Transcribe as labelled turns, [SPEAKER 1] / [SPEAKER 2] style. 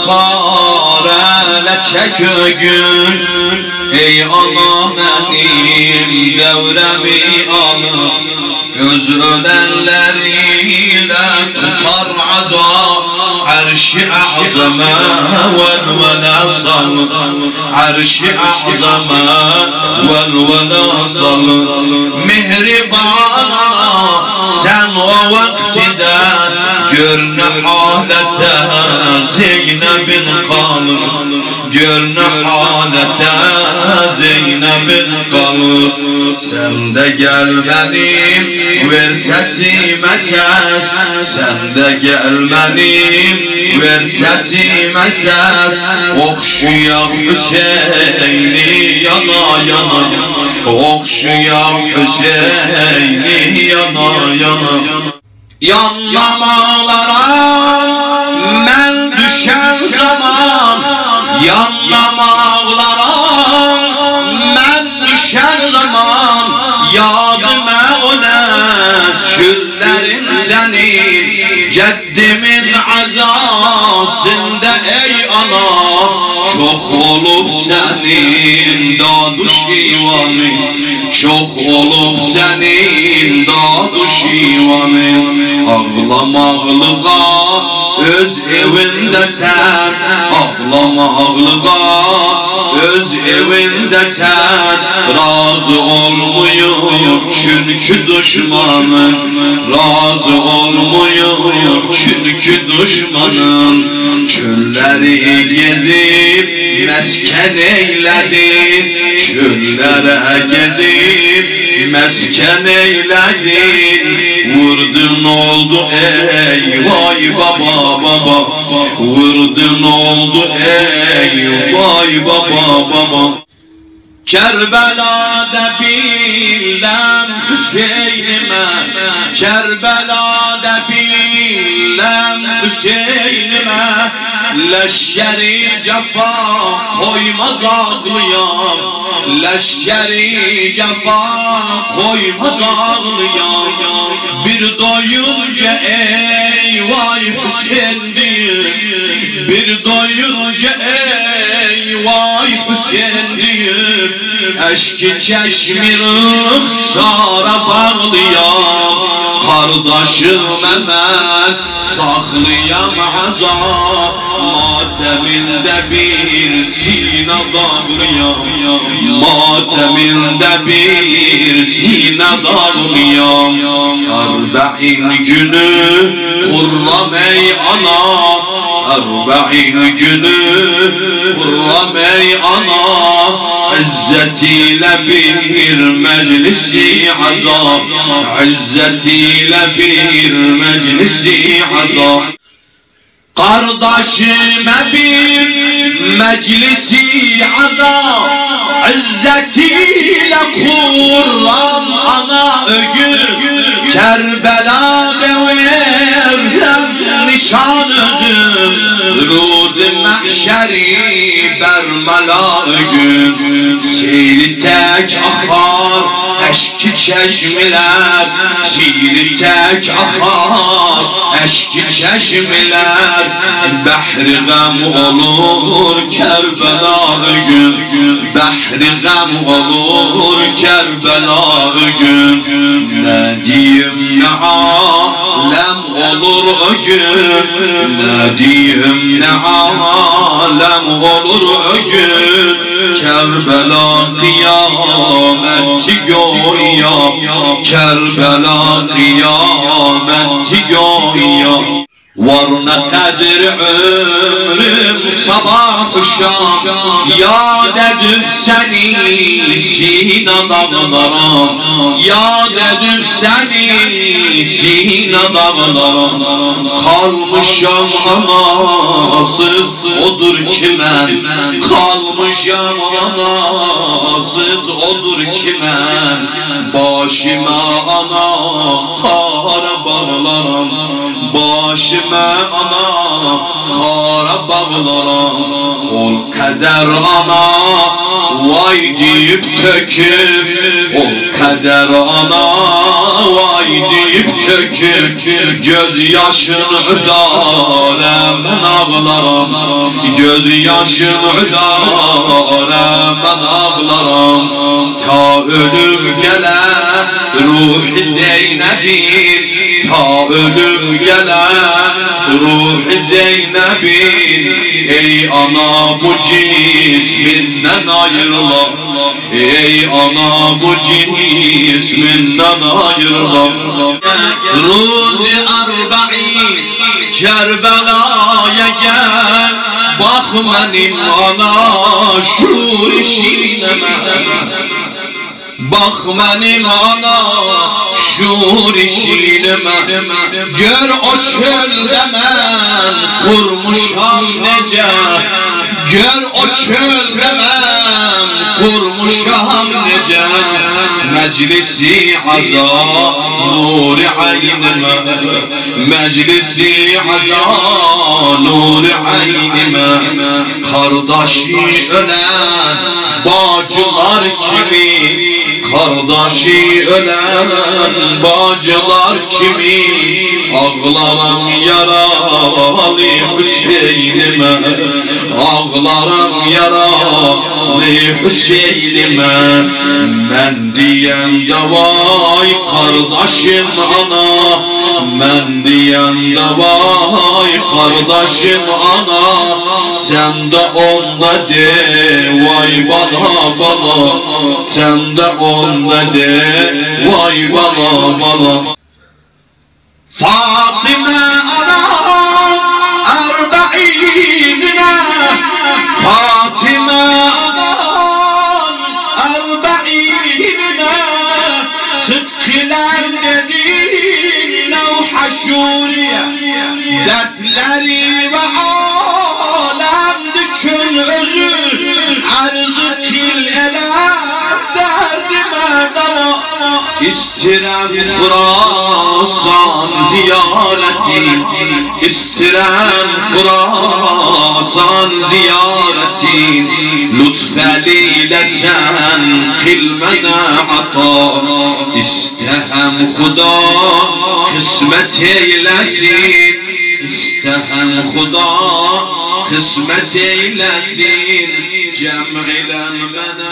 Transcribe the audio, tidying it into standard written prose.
[SPEAKER 1] xarə çək ögün. Ey ana mənim devrəmi alıb, öz ölənlərilə tutar azab. Arş-ı azamə vəl-vələ salır, Arş-ı azamə vəl-vələ salır. Mehriban ana sen o vaktide gör ne halete Zeynep'in kalır, gör ne halete Zeynep'in kalır. Sen de gel benim ver sesime ses, sen de gel benim ver sesime ses. Okşuyak Hüseyin'i yana yana, okşuyak Hüseyin'i yana yana. Yanlamalara men düşen zaman, yanlamalara men düşen zaman, yadıma ones şüllerin senin, ceddimin azasında ey ana. Çok olup senin dadı şivanın, çok olup senin dadı şivanın. Ağlamaqlığa öz evində sən, ağlamaqlığa öz evində sən. Razı olmuyor çünkü düşmanın, razı olmuyor çünkü düşmanın. Çölləri gedib mesken eyledin, çöllere gedib mesken eyledin. Vurdun oldu ey vay baba baba, vurdun oldu ey vay baba baba. Kerbela'da bilem Hüseyin'ime, Kerbela'da bilem Hüseyin'ime. Leşkeri cefa koymaz ağlayan, leşkeri cefa koymaz ağlayan. Bir doyunca ey vay Hüseyin diyor, bir doyunca ey vay Hüseyin diyor. Eşki çeşmi rıhsara bağlayan, kardeşim hemen saklayam azap. Mateminde bir sine dağlayan, mateminde bir sine dağlayan. Arba'in günü kurram ey ana, Arba'in günü kurram ey ana. İzzetiyle bir meclisi azap, İzzetiyle bir meclisi azap. Kardeşime bir meclisi azap, İzzetiyle kurram ana ögün. Kerbela'da verem nişan özüm, Ruz-i mahşeri bermela ögün. Seyri tek akar eşki çeşmeler, seyri tek akar eşki çeşmeler. Behri gam olur Kerbela ögün, behri gam olur Kerbela ögün. Ne diyeyim ne alem olur ögün, ne diyeyim ne alem olur ögün. Kerbela kıyameti göya, Kerbela kıyameti göya. Var ne kadir ömrüm sabah şam, yad edip seni Sine dağlara, yad edip seni Sine dağlara. Kalmışam anasız odur kimen, kalmışam anasız odur kimen. Başıma ana kara bağlarım, başıma ana kara bağlaram. Ol kader ana vay deyip töküp, ol kader ana vay deyip töküp, göz yaşın üdarem ben ağlarım, göz yaşın üdarem ben ağlarım. Ta ölüm gele ruh Zeynep'in, ta ölüm gele ruh Zeynep'in. Ey ana bu cisminden ayrıla, ey ana bu cisminden ayrıla. Ruzi arba'in Kerbela'ya gel, bak benim ana şur işineme, bak benim ana şur işineme. Gör o çölde ben kurmuşam nece, gör o çölde ben kurmuşam nece. Meclisi aza nur-i aynime, meclisi aza nur-i aynime. Kardeşi ölen bacılar kimi, kardeşi ölen bacılar kimi. Ağlaram yaralı Hüseyin'ime, ağlaram yaralı Hüseyin'ime. Ben diyen de vay kardeşim ana, ben diyen de vay kardeşim ana. Sen de onda de vay bana bana, sen de onda de vay bana bana. Fatime ana arba'inine, Fatime ana arba'inine. Sıdkılar dedin Nevha Şuriye, dertleri ve alem düşün özü. Arzı kil ele derdime dava, İstirem Khurasan ziyareti, İstirem Khurasan ziyareti. Lütfeyle sen kılmene ata, İstehem Huda kısmet eylesin, İstehem Huda kısmet eylesin. Cem'ilen bana